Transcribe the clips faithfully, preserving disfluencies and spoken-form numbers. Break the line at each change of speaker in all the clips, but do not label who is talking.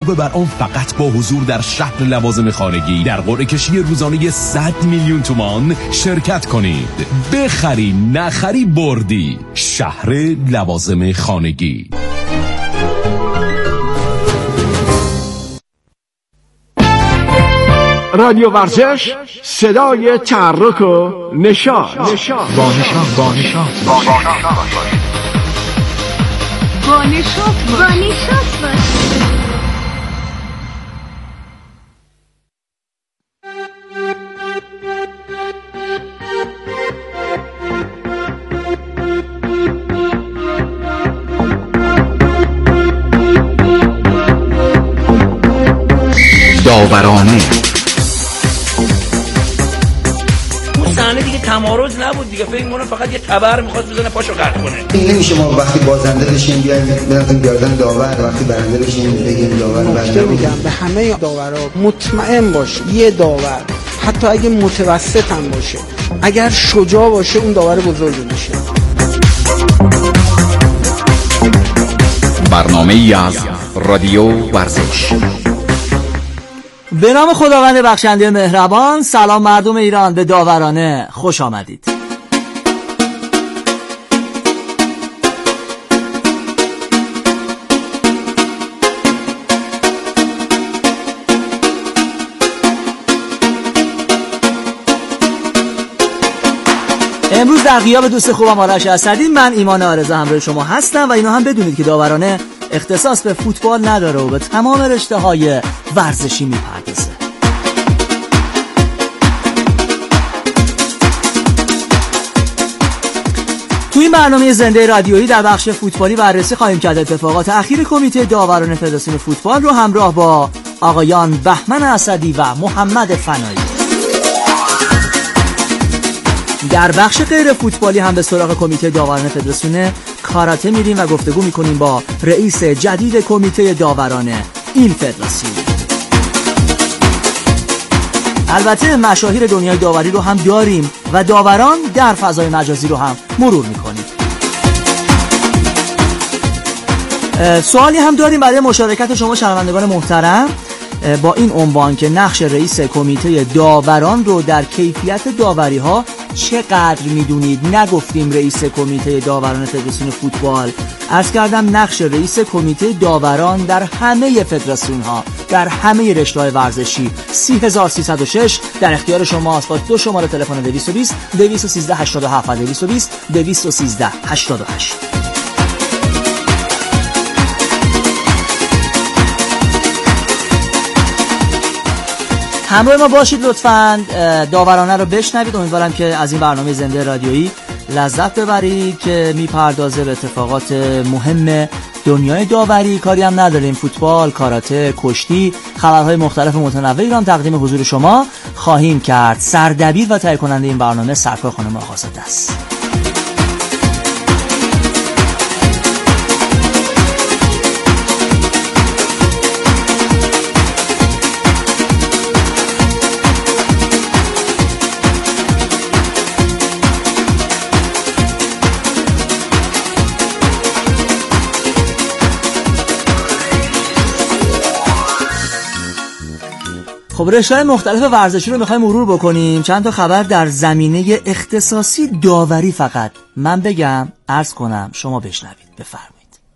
علاوه بر آن فقط با حضور در شهر لوازم خانگی در قرعه کشی روزانه صد میلیون تومان شرکت کنید. بخری نخری بردی. شهر لوازم خانگی.
رادیو ورزش، صدای تحرک و نشاط. با نشاط با نشاط با نشاط
با نشاط با نشاط
داورانه.
اون صحنه دیگه تمارض نبود دیگه، فکر می‌کنم فقط یه تبر می‌خواست بزنه پاشو قطع کنه.
نمیشه ما وقتی بازنده بشیم بیایم بنظرم گردن داور، وقتی برنده بشیم بگیم داور برنده.
میگم به همه داورا مطمئن باش یه داور حتی اگه متوسط هم باشه اگر شجاع باشه اون داور بزرگی میشه.
برنامه‌ای از رادیو ورزش.
به نام خداوند بخشنده مهربان. سلام مردم ایران، به داورانه خوش آمدید. امروز در غیاب دوست خوبم آرش اسدی، من ایمان آرزه همراه شما هستم و اینا هم بدونید که داورانه اختصاص به فوتبال نداره و به تمام رشته‌های ورزشی میپردازه. تو این برنامه زنده رادیویی در بخش فوتبالی بررسی خواهیم کرد اتفاقات اخیر کمیته داوران فدراسیون فوتبال رو همراه با آقایان بهمن اسدی و محمد فنایی. در بخش غیر فوتبالی هم به سراغ کمیته داوران فدراسیون کاراته میریم و گفتگو میکنیم با رئیس جدید کمیته داوران این فدراسیون. البته مشاهیر دنیای داوری رو هم داریم و داوران در فضای مجازی رو هم مرور میکنیم. سوالی هم داریم برای مشارکت شما شنوندگان محترم با این عنوان که نقش رئیس کمیته داوران رو در کیفیت داوری ها چقدر میدونید؟ نگفتیم رئیس کمیته داوران فدراسیون فوتبال، عرض کردم نقش رئیس کمیته داوران در همه فدراسیون ها، در همه رشته‌های ورزشی. سی هزار و سیصد و شش در اختیار شماست با دو شماره تلفن دویست و بیست دویست و سیزده هشتاد و هفت و دویست و بیست دویست و سیزده هشتاد و هشت. همراه ما باشید لطفاً، داورانه رو بشنوید. امیدوارم که از این برنامه زنده رادیویی لذت ببرید که میپردازه به اتفاقات مهم دنیای داوری. کاری هم نداریم، فوتبال، کاراته، کشتی، خبرهای مختلف متنوعی رو هم تقدیم حضور شما خواهیم کرد. سردبیر و تهیه کننده این برنامه سرکار خانم آقازاده است. خب رشته‌های مختلف ورزشی رو می‌خوایم مرور بکنیم. چند تا خبر در زمینه اختصاصی داوری فقط من بگم، عرض کنم، شما بشنوید. بفرمایید.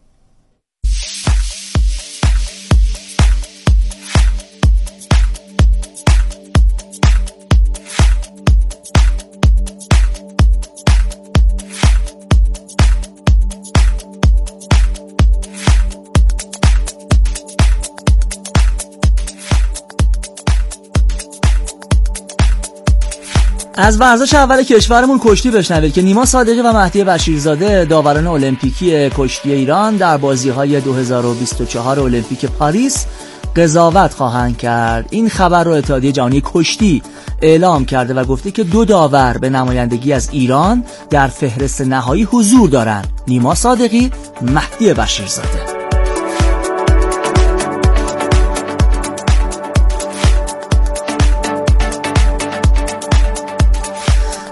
از ورزش اول کشورمون کشتی بشنوید که نیما صادقی و مهدی بشیرزاده داوران المپیکی کشتی ایران در بازی‌های دو هزار و بیست و چهار المپیک پاریس قضاوت خواهند کرد. این خبر رو اتحادیه جهانی کشتی اعلام کرده و گفته که دو داور به نمایندگی از ایران در فهرست نهایی حضور دارند: نیما صادقی، مهدی بشیرزاده.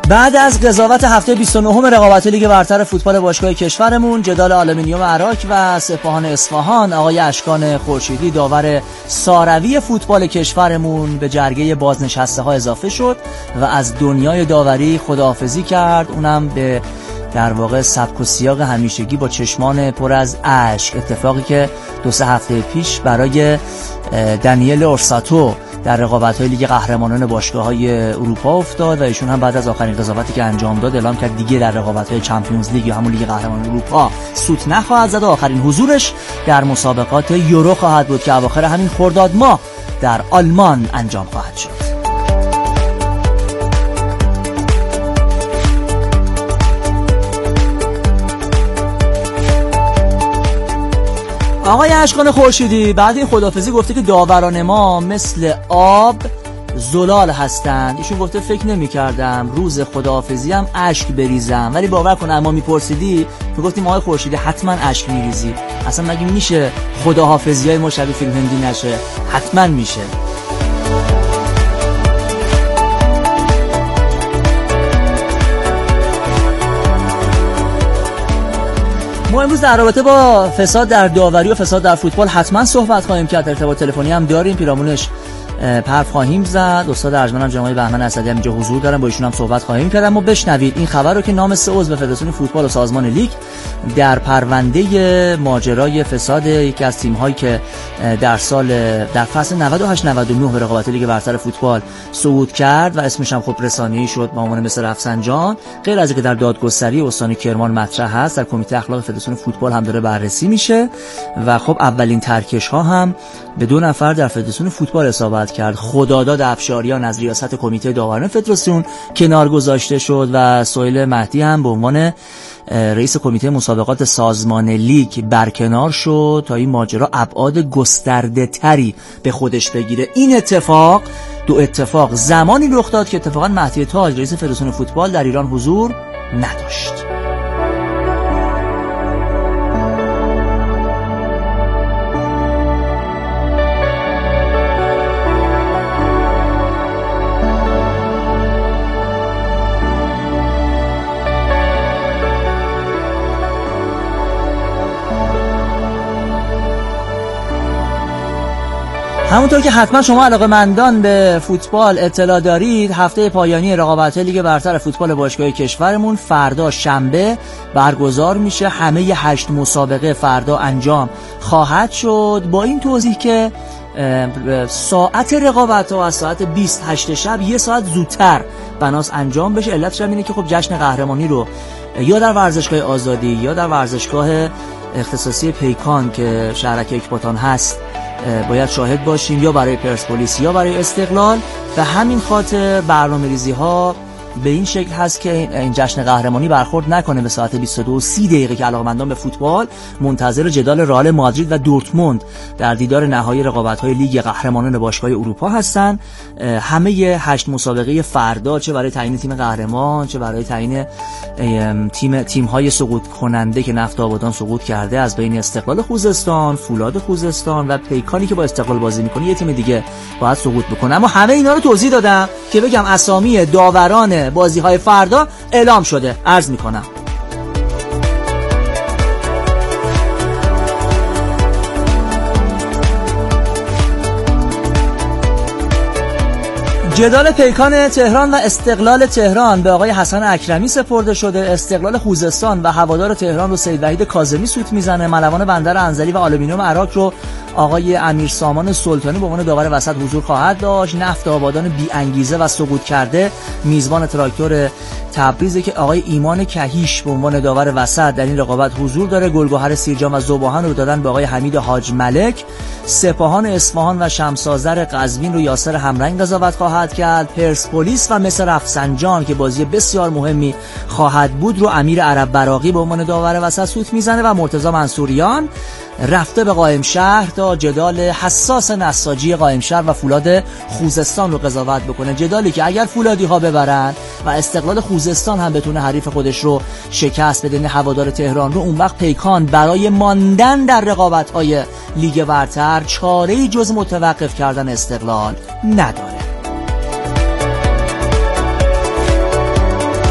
بعد از قضاوت هفته بیست و نه رقابت لیگ برتر فوتبال باشگاه کشورمون، جدال آلومینیوم عراق و سپاهان اصفهان، آقای اشکان خورشیدی داور ساروی فوتبال کشورمون به جرگه بازنشسته ها اضافه شد و از دنیای داوری خداحافظی کرد، اونم به در واقع سبک و سیاق همیشگی با چشمان پر از اشک. اتفاقی که دو سه هفته پیش برای دانیل اورساتو در رقابت‌های لیگ قهرمانان باشگاه‌های اروپا افتاد و ایشون هم بعد از آخرین قضاوتی که انجام داد اعلام کرد دیگه در رقابت‌های چمپیونز لیگ یا همون لیگ قهرمانان اروپا سوت نخواهد زد و آخرین حضورش در مسابقات یورو خواهد بود که اواخر همین خرداد ماه در آلمان انجام خواهد شد. آقای اشکان خورشیدی بعد این خداحافظی گفته که داوران ما مثل آب زلال هستند. ایشون گفته فکر نمی کردم روز خداحافظی هم اشک بریزم، ولی باور کن اما میپرسیدی میگفتیم آقای خورشیدی حتما اشک میریزی، اصلا مگه میشه خداحافظی های ما شبیه فیلم هندی نشه؟ حتما میشه. ما امروز در رابطه با فساد در داوری و فساد در فوتبال حتما صحبت خواهیم کرد. ارتباط تلفنی هم داریم، پیرامونش حرف خواهیم زد. استاد ارجمندم جناب بهمن اسدی هم اینجا حضور دارن، با ایشون هم صحبت خواهیم کرد. اما بشنوید این خبر رو که نام سه عضو فدراسیون فوتبال و سازمان لیگ در پرونده ماجرای فساد یکی از تیم‌هایی که در سال در فصل نود و هشت نود و نه به رقابت لیگ برتر فوتبال صعود کرد و اسمش هم خب رسانه‌ای شد با عنوان مصر رفسنجان، غیر از اینکه در دادگستری استان کرمان مطرح هست، در کمیته اخلاق فدراسیون فوتبال هم داره بررسی میشه و خب اولین ترکش‌ها هم به دو نفر در فدراسیون فوتبال اصابت کرد. خداداد افشاریان از ریاست کمیته داوران فدراسیون کنار گذاشته شد و سهیل مهدی هم به عنوان رئیس کمیته مسابقات سازمان لیگ برکنار شد تا این ماجرا ابعاد گسترده تری به خودش بگیره. این اتفاق دو اتفاق زمانی رخ داد که اتفاقا مهدی تاج رئیس فدراسیون فوتبال در ایران حضور نداشت. همونطور که حتما شما علاقه‌مندان به فوتبال اطلاع دارید، هفته پایانی رقابت لیگ برتر فوتبال باشگاه کشورمون فردا شنبه برگزار میشه. همه هشت مسابقه فردا انجام خواهد شد، با این توضیح که ساعت رقابت ها از ساعت بیست هشت شب یک ساعت زودتر بناس انجام بشه. علتش هم اینه که خب جشن قهرمانی رو یا در ورزشگاه آزادی یا در ورزشگاه اختصاصی پیکان که شهرک اکباتان هست باید شاهد باشیم، یا برای پرسپولیس یا برای استقلال. و همین خاطر برنامه‌ریزی ها به این شکل هست که این جشن قهرمانی برخورد نکنه به ساعت بیست و دو و سی دقیقه که علاقه‌مندان به فوتبال منتظر جدال رئال مادرید و دورتموند در دیدار نهایی رقابت‌های لیگ قهرمانان باشگاه اروپا هستن. همه هشت مسابقه فردا، چه برای تعیین تیم قهرمان، چه برای تعیین تیم تیم‌های سقوط کننده که نفت آبادان سقوط کرده، از بین استقلال خوزستان، فولاد خوزستان و پیکانی که با استقلال بازی می‌کنه یه تیم دیگه باید سقوط بکنه. اما همه اینا رو توضیح دادم که بگم اسامی داوران بازی‌های فردا اعلام شده. عرض می‌کنم جدال پیکان تهران و استقلال تهران به آقای حسن اکرمی سپرده شده. استقلال خوزستان و هوادار تهران رو سید وحید کاظمی سوت میزنه. ملوان بندر انزلی و آلومینیوم عراق رو آقای امیر سامان سلطانی به عنوان داور وسط حضور خواهد داشت. نفت آبادان بی انگیزه و سقوط کرده میزبان تراکتور تبریزه که آقای ایمان کهیش به عنوان داور وسط در این رقابت حضور داره. گلگهر سیرجان و ذوباهن رو دادن به آقای حمید حاج ملک. سپاهان اصفهان و شمس‌آذر قزوین رو یاسر همرنگ قضاوت خواهد کرد. پرسپولیس و مصر رفسنجان که بازی بسیار مهمی خواهد بود رو امیر عرب براقی به عنوان داور وسط سوت میزنه و مرتضی منصوریان رفته به قائم شهر تا جدال حساس نساجی قائم شهر و فولاد خوزستان رو قضاوت بکنه. جدالی که اگر فولادی ها ببرن و استقلال خوزستان هم بتونه حریف خودش رو شکست بده، هوادار تهران رو، اون وقت پیکان برای ماندن در رقابت های لیگ برتر چاره‌ای جز متوقف کردن استقلال نداره.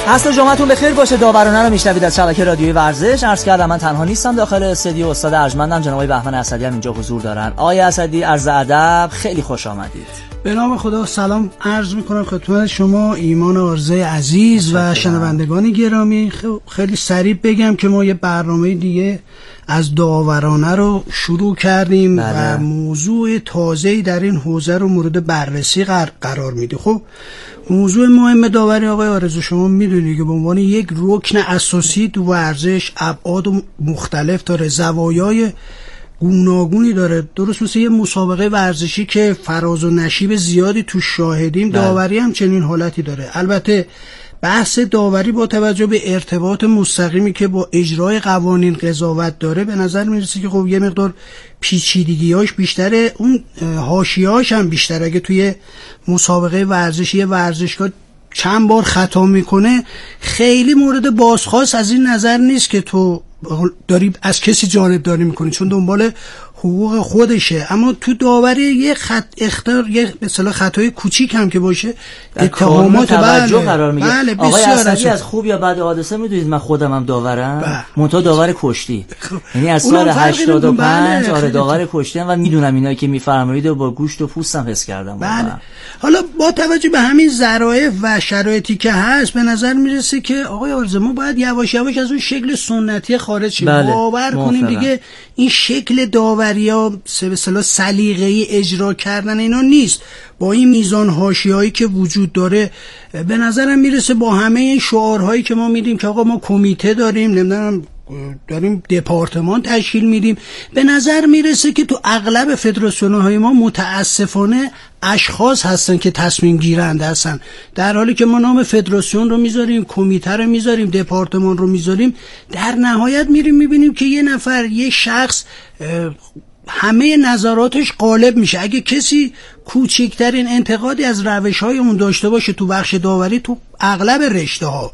عصر جمعتون بخیر باشه. داورانه رو میشنوید از شبکه رادیویی ورزش. عرض کردم من تنها نیستم داخل استودیو، استاد ارجمندم جناب آقای بهمن اسدی هم اینجا حضور دارن. آقای اسدی عرض ادب، خیلی خوش آمدید.
به نام خدا سلام عرض میکنم خدمت شما ایمان آرزه عزیز و شنوندگان گرامی. خیلی سریع بگم که ما یه برنامه دیگه از داورانه رو شروع کردیم بله. و موضوع تازه‌ای در این حوزه رو مورد بررسی قرار میده. خب موضوع مهم داوری آقای آرزو شما میدونید که به عنوان یک رکن اساسی تو ورزش ابعاد مختلف داره، زوایای گوناگونی داره، درست مثل یه مسابقه ورزشی که فراز و نشیب زیادی تو شاهدیم، داوری هم چنین حالتی داره. البته بحث داوری با توجه به ارتباط مستقیمی که با اجرای قوانین قضاوت داره به نظر میرسه که خب یه مقدار پیچیدگی‌هاش بیشتره، اون حاشیه‌هاش هم بیشتره. اگه توی مسابقه ورزشی ورزشگاه چند بار خطا میکنه خیلی مورد بازخواست از این نظر نیست که تو داری از کسی جانبداری میکنی، چون دنبال حقوق خودشه. اما تو داوری یه خط اختار یه مثلا خطای کوچیک هم که باشه اتهامات توجه
بله قرار میگیره. بله آقای اسدی از خوب یا بد حادثه میدونید من خودم هم داورم، منتها داور کشتی، یعنی از سال هشتاد و پنج آره داور کشتی و میدونم اینایی که میفرمایید با گوشت و پوستم حس کردم.
بله. حالا با توجه به همین ظرافت و شرایطی که هست به نظر میرسه که آقای آرزو ما باید یواش یواش از اون شکل سنتی خارج شیم. بله. باور کنیم دیگه این شکل داوری یا به اصطلاح سلیقه‌ای اجرا کردن اینا نیست. با این میزان حاشیه‌ای که وجود داره به نظرم میرسه با همه این شعارهایی که ما میدیم که آقا ما کمیته داریم، نمیدونم داریم دپارتمان تشکیل میدیم، به نظر میرسه که تو اغلب فدراسیون‌های ما متاسفانه اشخاص هستن که تصمیم گیرنده هستن، در حالی که ما نام فدراسیون رو میذاریم، کمیته رو میذاریم، دپارتمان رو میذاریم، در نهایت میریم میبینیم که یه نفر یه شخص همه نظراتش غالب میشه. اگه کسی کوچکترین انتقادی از روش‌های اون داشته باشه تو بخش داوری، تو اغلب رشته‌ها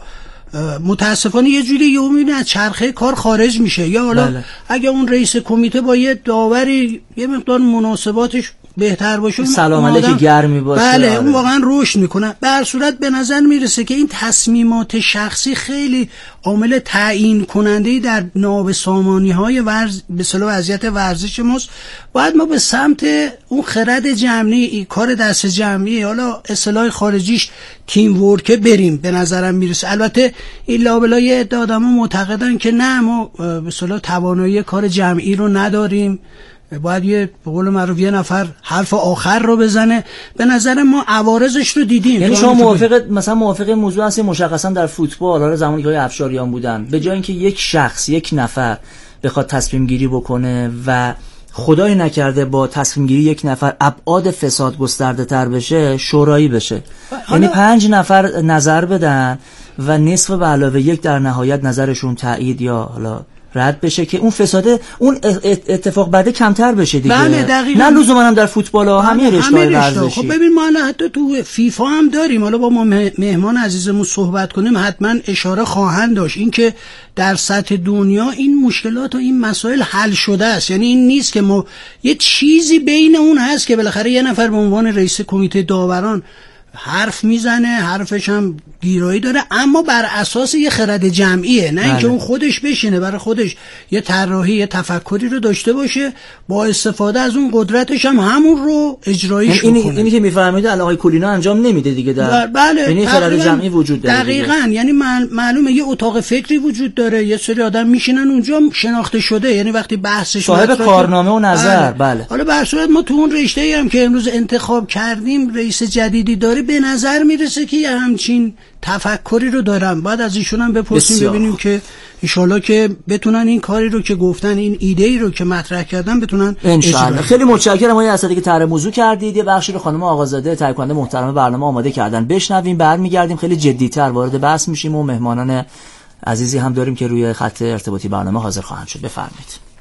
متاسفانه یه جوری یه میبینه از چرخه کار خارج میشه. یا حالا بله. اگه اون رئیس کمیته با یه داوری یه مقدار مناسباتش بهتر باشه،
سلام علیک گرمی باشه،
بله آره. اون واقعا رشد میکنه. به هر صورت به نظر میرسه که این تصمیمات شخصی خیلی عامل تعیین کننده‌ای در نابسامانی های ورز به اصطلاح وضعیت ورزش ماست. باید ما به سمت اون خرد جمعی، کار دست جمعی، حالا اصطلاح خارجیش تیم ورک بریم به نظرم میرسه. البته این لابلای عده آدما معتقدن که نه ما به اصطلاح توانایی کار جمعی رو نداریم، باید یه به قول معروف یه نفر حرف آخر رو بزنه. به نظر ما عوارضش رو دیدیم.
یعنی شما موافق مثلا موافق موضوع هستی مشخصا در فوتبال حالا زمانی که های افشاریان بودن به جای اینکه یک شخص یک نفر بخواد تصمیم گیری بکنه و خدای نکرده با تصمیم گیری یک نفر ابعاد فساد گسترده تر بشه، شورایی بشه، یعنی پنج نفر نظر بدن و نصف به علاوه یک در نهایت نظرشون تایید یا حالا رد بشه که اون فساده اون اتفاق بعد کمتر بشه دیگه.
بله دقیقاً.
نه لزوما هم در فوتبال ها همین رشته‌های ورزشی.
خب ببین ما حتی تو فیفا هم داریم، حالا با ما مهمان عزیزمون صحبت کنیم حتما اشاره خواهند داشت اینکه در سطح دنیا این مشکلات و این مسائل حل شده است. یعنی این نیست که ما یه چیزی بین اون هست که بالاخره یه نفر به عنوان رئیس کمیته داوران حرف میزنه، حرفش هم گیرایی داره، اما بر اساس یه خرد جمعیه، نه اینکه اون خودش بشینه برای خودش یه طراحی یه تفکری رو داشته باشه، با استفاده از اون قدرتش هم همون رو اجرایش
اینی
بکنه.
اینی که میفرمایید علاقه کلینا انجام نمیده دیگه در
بله
یعنی خرد جمعی وجود داره.
دقیقاً. یعنی معلومه یه اتاق فکری وجود داره، یه سری آدم میشینن اونجا شناخته شده، یعنی وقتی بحثش
صاحب کارنامه و نظر. بله, بله.
حالا به هر صورت ما تو اون رشته‌ای هم که امروز انتخاب کردیم رئیس جدیدی داره، به نظر میرسه که یه همچین تفکری رو دارم. بعد از ایشون هم بپرسیم ببینیم که انشالله که بتونن این کاری رو که گفتن، این ایده ای رو که مطرح کردن بتونن
انشالله. خیلی متشکرم آقای اسدی که طرح موضوع کردید. یه بخشی رو خانم آقازاده تهیه کننده محترم برنامه آماده کردن، بشنویم، برمیگردیم خیلی جدی‌تر وارد بحث میشیم و مهمانان عزیزی هم داریم که روی خط ارتباطی برنامه حاضر خواهند شد. بفرمایید.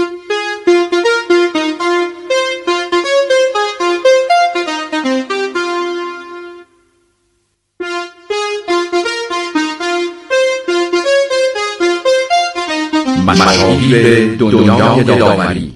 مشاهیر دنیای داوری.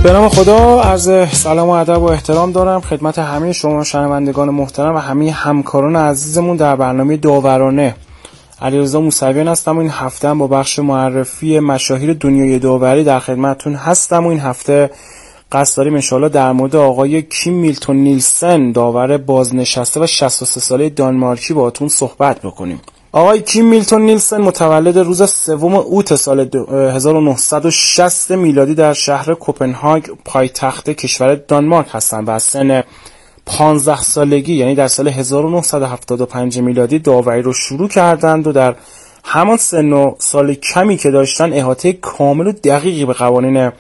به نام خدا عرض سلام و ادب و احترام دارم خدمت همه شما شنوندگان محترم و همه همکاران عزیزمون در برنامه داورانه. علیرضا موسویان هستم و این هفته هم با بخش معرفی مشاهیر دنیای داوری در خدمتتون هستم و این هفته قصد داریم انشاءالله در مورد آقای کیم میلتون نیلسن، داور بازنشسته و شصت و سه ساله دانمارکی باهاتون صحبت بکنیم. آقای کیم میلتون نیلسن متولد روز سوم اوت سال هزار و نهصد و شصت میلادی در شهر کوپنهاگ پایتخت کشور دانمارک هستند و از سن پانزده سالگی یعنی در سال هزار و نهصد و هفتاد و پنج میلادی داوری رو شروع کردند و در همان سن و سال کمی که داشتن احاطه کامل و دقیقی به قوانین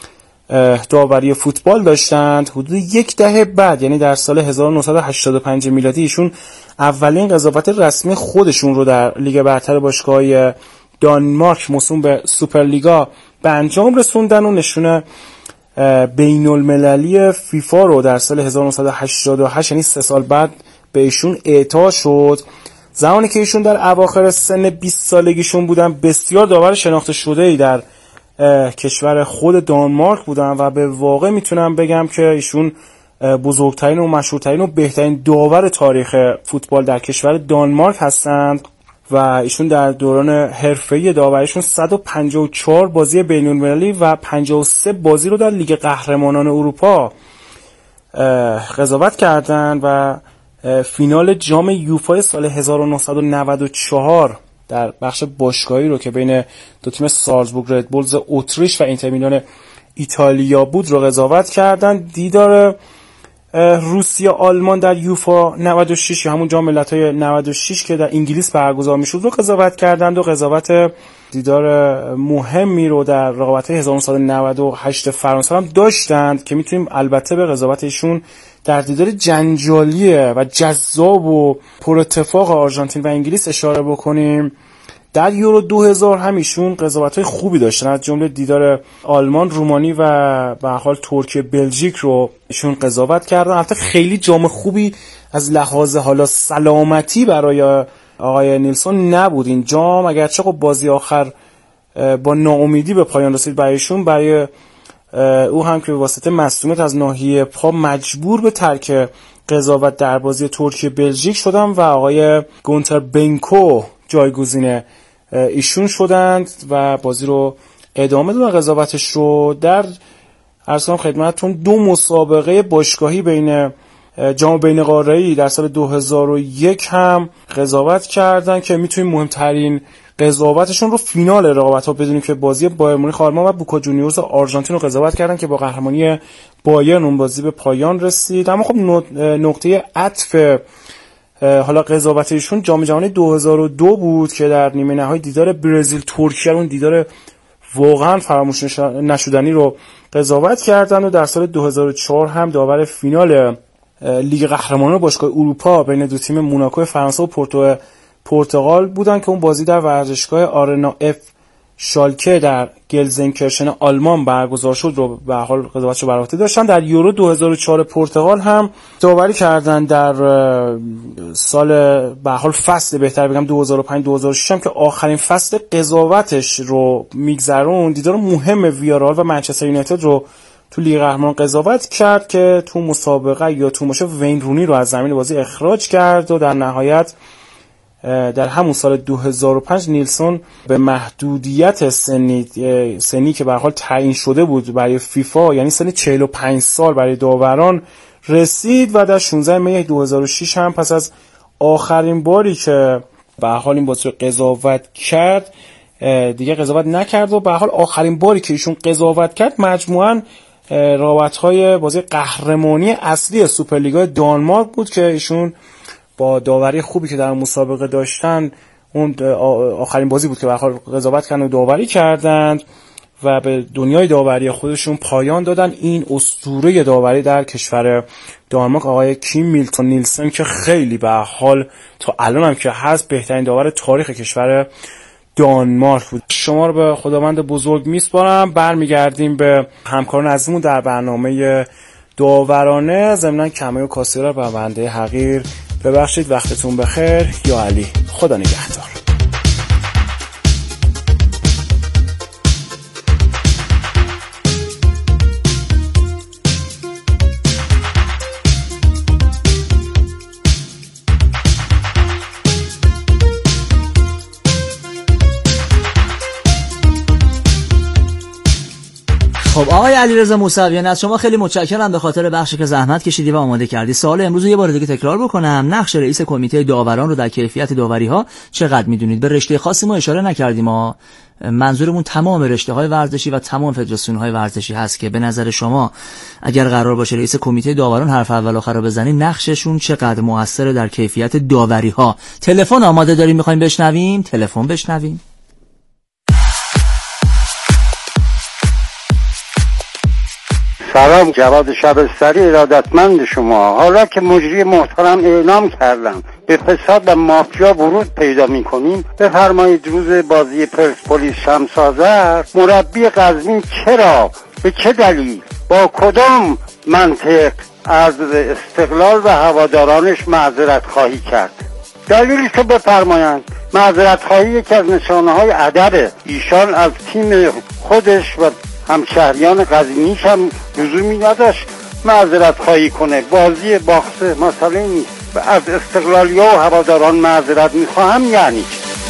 داوری فوتبال داشتند. حدود یک دهه بعد یعنی در سال هزار و نهصد و هشتاد و پنج میلادی ایشون اولین قضاوت رسمی خودشون رو در لیگ برتر باشگاه‌های دانمارک موسوم به سوپرلیگا به انجام رسوندن و نشون بین المللی فیفا رو در سال هزار و نهصد و هشتاد و هشت یعنی سه سال بعد به ایشون اعطا شد. زمانی که ایشون در اواخر سن بیست سالگیشون بودن بسیار داور شناخته شده‌ای در کشور خود دانمارک بودن و به واقع میتونم بگم که ایشون بزرگترین و مشهورترین و بهترین داور تاریخ فوتبال در کشور دانمارک هستند و ایشون در دوران حرفه‌ای داوریشون صد و پنجاه و چهار بازی بین‌المللی و پنجاه و سه بازی رو در لیگ قهرمانان اروپا قضاوت کردند و فینال جام یوفا سال هزار و نهصد و نود و چهار در بخش باشگاهی رو که بین دو تیم سالزبورگ ردبولز اتریش و اینتر میلان ایتالیا بود رو قضاوت کردند. دیدار روسیه آلمان در یوفا نود و شش یا همون جام ملت‌های نود و شش که در انگلیس برگزار میشد رو قضاوت کردند و قضاوت دیدار مهمی رو در رقابت‌های هزار و نهصد و نود و هشت فرانسه هم داشتند که میتونیم البته به قضاوت ایشون در دیدار جنجالی و جذاب و پر اتفاق آرژانتین و انگلیس اشاره بکنیم. در یورو دو هزار هم ایشون قضاوت‌های خوبی داشتن، از جمله دیدار آلمان، رومانی و به هر حال ترکیه بلژیک رو ایشون قضاوت کردن. البته خیلی جام خوبی از لحاظ حالا سلامتی برای آقای نیلسون نبود این جام، اگرچه خب بازی آخر با ناامیدی به پایان رسید برایشون. برای او هم که به واسطه مصدومیت از ناحیه پا مجبور به ترک قضاوت در بازی ترکیه بلژیک شدن و آقای گونتر بنکو جایگزین ایشون شدند و بازی رو ادامه دادن قضاوتش رو. در ارسام خدمتتون دو مسابقه باشگاهی بین جام بین قاره‌ای در سال دو هزار و یک هم قضاوت کردن که میتونیم مهمترین قضاوتشون رو فینال رقابت‌ها بدونیم که بازی بایر مونیخ آلمان و بوکا جونیورز آرژانتین رو قضاوت کردن که با قهرمانی بایرن اون بازی به پایان رسید. اما خب نقطه عطف حالا قضاوت ایشون جام جهانی دو هزار و دو بود که در نیمه نهایی دیدار برزیل ترکیه اون دیدار واقعا فراموش نشدنی رو قضاوت کردن و در سال دو هزار و چهار هم داور فینال لیگ قهرمانان باشگاه اروپا بین دو تیم موناکو فرانسه و پورتو پرتغال بودن که اون بازی در ورزشگاه آرنا اف شالکه در گلزنکرشن آلمان برگزار شد رو به حال قضاوتشو بر عهده داشتن. در یورو دو هزار و چهار پرتغال هم داوری کردن در سال به حال فصل بهتر بگم دو هزار و پنج دو هزار و شش هم که آخرین فصل قضاوتش رو میگذرون. دیدار مهم ویارال و منچستر یونایتد رو تو لیگ قهرمانان قضاوت کرد که تو مسابقه یا تو ماشه وین رونی رو از زمین بازی اخراج کرد و در نهایت در همون سال دو هزار و پنج نیلسون به محدودیت سنی سنی که به هر حال تعیین شده بود برای فیفا یعنی سن چهل و پنج سال برای داوران رسید و در شانزده می دو هزار و شش هم پس از آخرین باری که به هر حال این بازی رو قضاوت کرد دیگه قضاوت نکرد و به هر حال آخرین باری که ایشون قضاوت کرد مجموعاً رقابت‌های بازی قهرمانی اصلی سوپرلیگا دانمارک بود که ایشون با داوری خوبی که در مسابقه داشتن اون آخرین بازی بود که به هر حال قضاوت کردن و داوری کردند و به دنیای داوری خودشون پایان دادن. این اسطوره داوری در کشور دانمارک آقای کیم میلتون نیلسن که خیلی به هر حال تا الان هم که هست بهترین داور تاریخ کشور دانمارک بود. شما رو به خداوند بزرگ میسپارم. برمیگردیم به همکاران عزیزمون در برنامه داورانه. ضمن کمه و کاسه را به بنده حقیر ببخشید. وقتتون بخیر. یا علی، خدا نگهدار.
آقای علیرضا موسویان از شما خیلی متشکرم به خاطر بخشی که زحمت کشیدی و آماده کردی. سوال امروز یه بار دیگه تکرار بکنم، نقش رئیس کمیته داوران رو در کیفیت داوری‌ها چقدر میدونید؟ به رشته خاصی ما اشاره نکردیم، ما منظورمون تمام رشته‌های ورزشی و تمام فدراسیون‌های ورزشی هست که به نظر شما اگر قرار باشه رئیس کمیته داوران حرف اول آخر رو بزنی، نقششون چقدر موثره در کیفیت داوری‌ها؟ تلفن آماده داریم، می‌خوایم بشنویم، تلفن بشنویم.
سلام، جواد شبستری، ارادتمند شما. حالا که مجری محترم اعلام کردم به فساد و مافیا ورود پیدا می‌کنیم، بفرمایید روز بازی پرسپولیس شمس‌آذر مربی قزوین چرا، به چه دلیل، با کدام منطق از استقلال و هوادارانش معذرت خواهی کرد؟ دلیلش رو بفرمایند. معذرت خواهی یکی از نشانه‌های ادب ایشان از تیم خودش و همشهریان قزوینیش هم لزومی نداشت معذرت خواهی کنه. بازی باخته مسئله نیست. از استقلالیا و هواداران معذرت میخواهم یعنی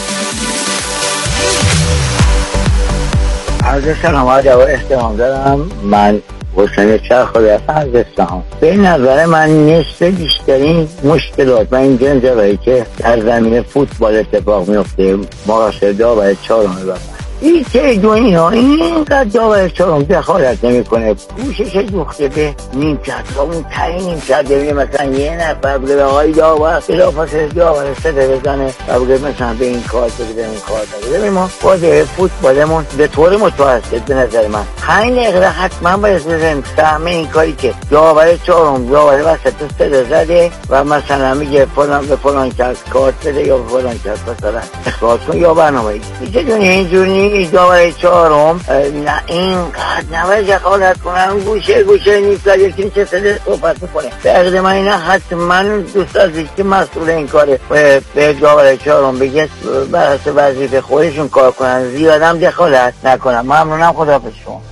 عرض سلام و احترام دارم. من حسین چرخوی هستم از اصفهان. به نظر من نصف بیشترین مشکلات و این جنجالایی که در زمین فوتبال اتفاق میفته مقاصد داور چهارم بفرد. این چه دنیا اینقدر داور چهارم دخالت نمی کنه، گوشش دوخته به نیمکت ها، اون تایی نیمکت ببینه مثلا یه نفر بگه به آقای داور بلافاصله داور سده بزنه و بگه مثلا به این کار بگه به این کار بگه. ببین ما بازی فوتبالمون به طور متوسط به نظر من پنج دقیقه حتما باید بزنیم سهم این کاری که داور چهارم داور وسط سده زده و مثلا میگه فلان به فلان کس کارت بده یا به فلان کس مثلا اخراج کن یا برنامه چه دنیا اینجوری داور چهارم نه اینقدر نباید دخالت کنن، گوشه گوشه نیست یکی چه سده صحبت میکنه. به عقد من اینه حتما دوست عزیز که مسئول این کاره به داور چهارم بگه بر حسب وظیفه خودشون کار کنن، زیادم دخالت نکنن. ممنونم، خداحافظ شما.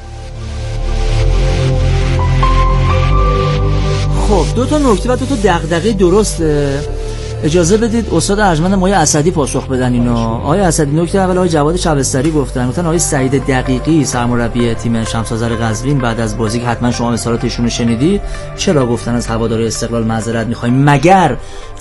خب دو تا نکته و دو تا دغدغه درست اجازه بدید استاد ارجمند مایه اسدی پاسخ بدن اینو. آقای اسدی، نکته اول آقای جواد شبستری گفتن گفتن آقای سعید دقیقی سرمربی تیم شمس‌آذر قزوین بعد از بازی که حتما شما مثالاتشون رو شنیدید، چرا گفتن از هواداری استقلال معذرت می‌خوایم؟ مگر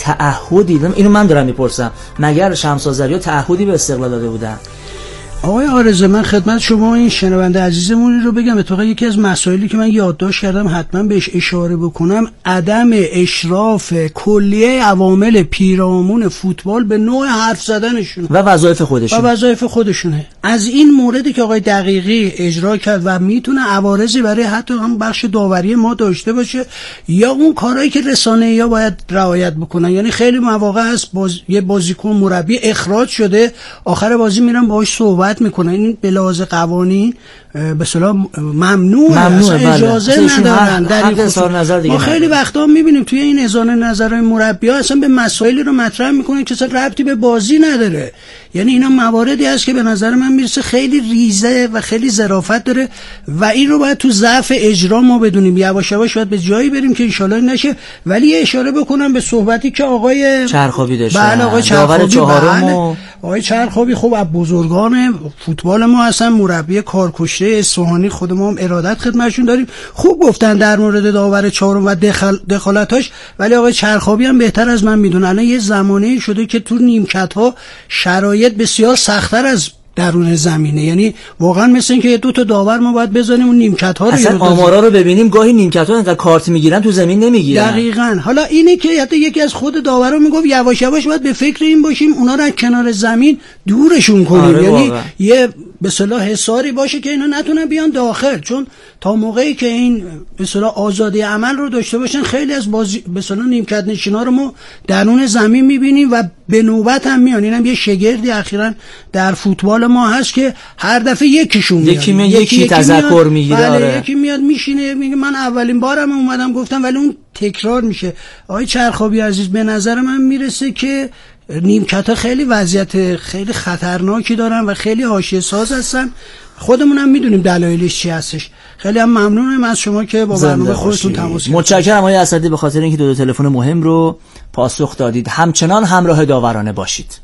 تعهدی، اینو من دارم میپرسم، مگر شمس‌آذریا تعهدی به استقلال داده بودن؟
آقای آرزه، من خدمت شما این شنونده عزیزمون رو بگم، اتفاقا یکی از مسائلی که من یادداشت کردم حتما بهش اشاره بکنم، عدم اشراف کلیه عوامل پیرامون فوتبال به نوع حرف زدنشون
و وظایف خودشون
و وظایف خودشونه. از این موردی که آقای دقیقی اجرا کرد و میتونه عوارضی برای حتی هم بخش داوری ما داشته باشه یا اون کارهایی که رسانه‌ای‌ها باید رعایت بکنن. یعنی خیلی مواقع هست باز... یه بازیکن مربی اخراج شده، آخر بازی میرن باهاش صحبت میکنن، این به لحاظ قوانین به اصطلاح ممنوعه،
ممنوعه
اجازه
بله.
ندارن در این
اظهار نظر دیگه.
ما خیلی وقتا میبینیم توی این اظهار نظرهای مربی‌ها اصلا به مسائلی رو مطرح میکنن که اصلا ربطی به بازی نداره. یعنی اینا مواردی هست که به نظر من میرسه خیلی ریزه و خیلی ظرافت داره و این رو باید تو ضعف اجرا ما بدونیم، یواش یواش باید به جایی بریم که ان شاءالله نشه. ولی یه اشاره بکنم به صحبتی که آقای
چرخابی داشتن،
بله آقای چرخابی
چهارم و...
آقای چرخابی خب از بزرگان فوتبال ما هستن، مربی کارکشته اصفهانی، خود ما هم ارادت خدمتشون داریم. خوب گفتن در مورد داور چهارم و دخل... دخالتاش، ولی آقای چرخابی هم بهتر از من میدونه. الان یه زمانه شده که تو نیمکت ها شرایط بسیار سخت‌تر از درون زمینه، یعنی واقعا مثل این که دو تا داور ما باید بزنیم اون نیمکت ها رو،
اصلا آمارا رو ببینیم گاهی نیمکت ها انقدر کارت میگیرن تو زمین نمیگیرن.
دقیقاً. حالا اینه که حتی یکی از خود داورا میگفت یواش یواش باید به فکر این باشیم اونا رو از کنار زمین دورشون کنیم. آره یعنی واقعا. یه به اصطلاح حصاری باشه که اینا نتونن بیان داخل، چون تا موقعی که این به اصطلاح آزادی عمل رو داشته باشن خیلی از بازی به اصطلاح نیمکت نشینا رو ما درون زمین میبینیم و به نوبت هم میان. اینم یه شگردی اخیراً در فوتبال ما هست که هر دفعه یکیشون میاد،
یکی میاد یکی, یکی تذکر میگیره.
بله آره. یکی میاد میشینه میگه من اولین بارم اومدم گفتم، ولی اون تکرار میشه. آقای چرخابی عزیز، به نظر من میرسه که نیمکت‌ها خیلی وضعیت خیلی خطرناکی دارن و خیلی حاشیه ساز هستن. خودمونم میدونیم دلایلش چی هستش. خیلی هم ممنونم از شما که با برنامه خودتون تماس گرفتید.
متشکرم آقای اسدی به خاطر اینکه دو تا تلفن مهم رو پاسخ دادید. همچنان همراه داورانه باشید.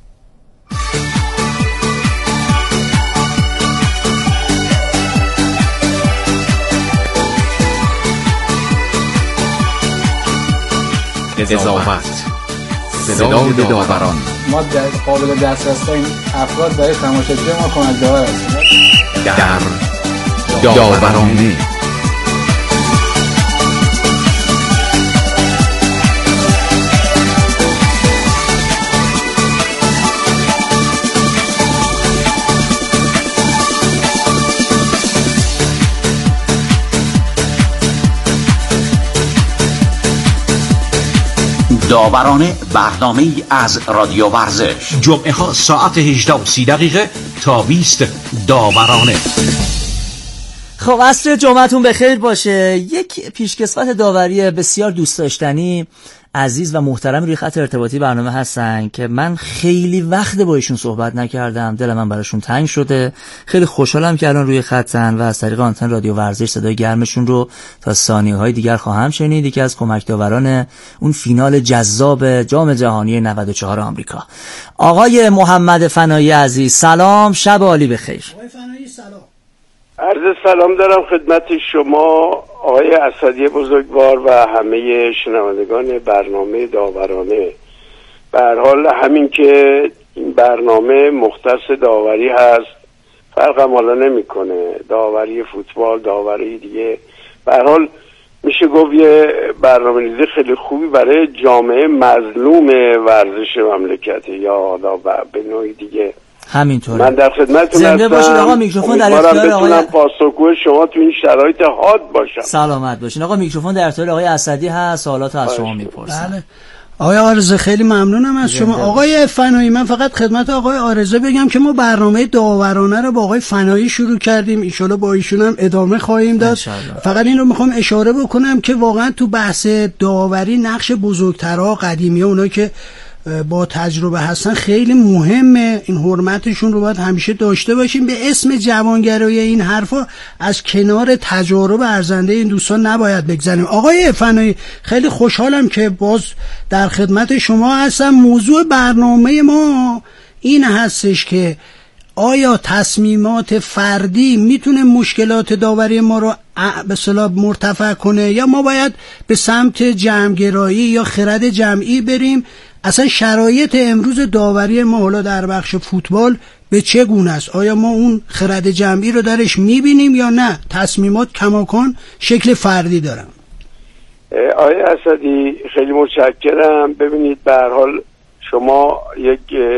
قضاوت، صدای داوران.
ما در قابل دسترس این افراد برای تماشاچی ما کمک داور هستیم.
در داورانه.
داورانه برنامه‌ای از رادیو ورزش، جمعه ها ساعت هجده و سی دقیقه تا بیست. داورانه.
خب عصر جمعتون بخیر باشه. یک پیشکسوت داوری بسیار دوست داشتنی، عزیز و محترم روی خط ارتباطی برنامه هستن که من خیلی وقت با ایشون صحبت نکردم، دل من براشون تنگ شده. خیلی خوشحالم که الان روی خطن و از طریق آنتن رادیو ورزش صدای گرمشون رو تا ثانیه‌های دیگر خواهم شنید. یکی از کمک داوران اون فینال جذاب جام جهانی نود و چهار آمریکا، آقای محمد فنایی عزیز. سلام، شب عالی بخیر.
آقای فنایی سلام.
عرض سلام دارم خدمت شما آقای اسدی بزرگوار و همه شنوندگان برنامه داورانه. به هر حال همین که این برنامه مختص داوری هست، فرقم حالا نمیکنه، داوری فوتبال، داوری دیگه، به هر حال میشه گفت یه برنامه‌ریزی خیلی خوبی برای جامعه مظلوم ورزش مملکت یا حالا به نوعی دیگه.
همینطوره.
من در خدمتتون
زنده باشید آقا. میکروفون در اختیار آقای
پاسخگو شما تو این شرایط حاد باشم.
سلامت باشین آقا. میکروفون در اختیار آقای اسدی هست، سوالات از شما میپرسم.
بله آقای آرزه، خیلی ممنونم از شما. آقای فنایی، من فقط خدمت آقای آرزه بگم که ما برنامه داورانه رو با آقای فنایی شروع کردیم، ان شاءالله با ایشون هم ادامه خواهیم داد. فقط این رو میخوام اشاره بکنم که واقعا تو بحث داوری نقش بزرگترها، قدیمی‌ها، اونایی که با تجربه هستن خیلی مهمه. این حرمتشون رو باید همیشه داشته باشیم. به اسم جوانگرایی این حرفا از کنار تجارب ارزنده این دوستان نباید بگذاریم. آقای فنایی، خیلی خوشحالم که باز در خدمت شما هستم. موضوع برنامه ما این هستش که آیا تصمیمات فردی میتونه مشکلات داوری ما رو به اصطلاح مرتفع کنه یا ما باید به سمت جمعگرایی یا خرد جمعی بریم؟ اصلا شرایط امروز داوری ما حالا در بخش فوتبال به چه گونه است؟ آیا ما اون خرد جمعی رو درش میبینیم یا نه تصمیمات کماکان شکل فردی دارن؟
آقای اسدی خیلی متشکرم. ببینید به هر حال شما یک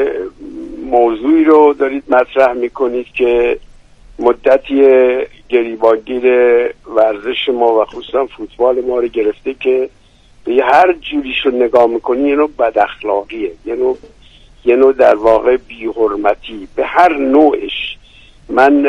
موضوعی رو دارید مطرح میکنید که مدتی گریبانگیر ورزش ما و خصوصا فوتبال ما رو گرفته که به هر جوریش رو نگاه میکنی یه نوع بد اخلاقیه، یه نوع یه نوع در واقع بی حرمتی به هر نوعش. من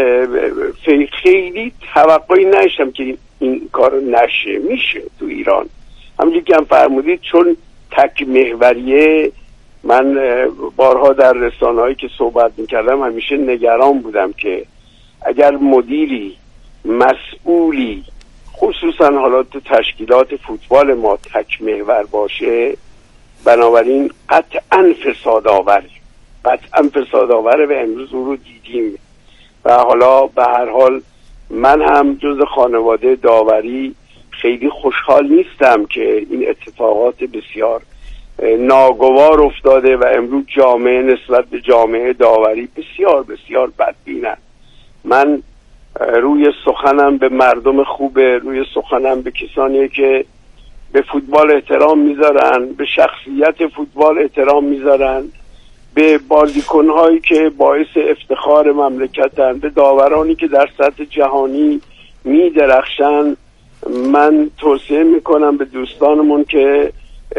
خیلی توقعی نشم که این کار نشه. میشه تو ایران، همونجوری که هم فرمودید، چون تک محوریه. من بارها در رسانه‌هایی که صحبت میکردم همیشه نگران بودم که اگر مدیری مسئولی خصوصا حالا تو تشکیلات فوتبال ما تک محور باشه، بنابراین قطعا فساد آوره، قطعا فساد آوره و امروز اون رو دیدیم. و حالا به هر حال من هم جز خانواده داوری خیلی خوشحال نیستم که این اتفاقات بسیار ناگوار افتاده و امروز جامعه نسبت به جامعه داوری بسیار بسیار بدبینه. من روی سخنم به مردم خوبه، روی سخنم به کسانی که به فوتبال احترام میذارن، به شخصیت فوتبال احترام میذارن، به بازیکنهایی که باعث افتخار مملکتن، به داورانی که در سطح جهانی میدرخشن. من توصیه میکنم به دوستانمون که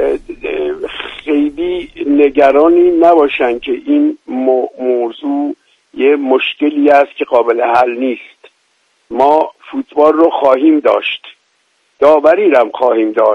خیلی نگرانی نباشن که این موضوع یه مشکلی است که قابل حل نیست. ما فوتبال رو خواهیم داشت، داوری رو هم خواهیم داشت.